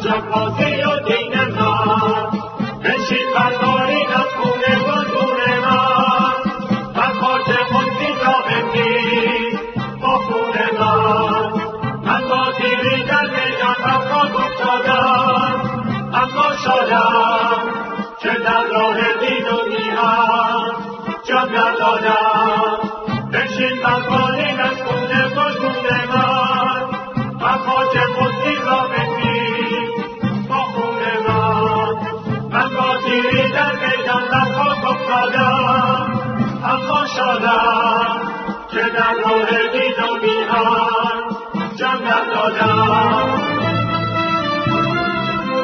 جبازی و دین من، بشین بردارین از خونه گلگون من، من خاک قدسی را بندید با خون من. من با تیری در میدان افغان افتادم، اما شادم که در راه دین و میهن جان ندادم. بشین بردارین از خونه گلگون من، من خاک قدسی را بندید با خون من. من با تیری در میدان افغان افتادم، اما شادم که در راه دین و میهن جان ندادم.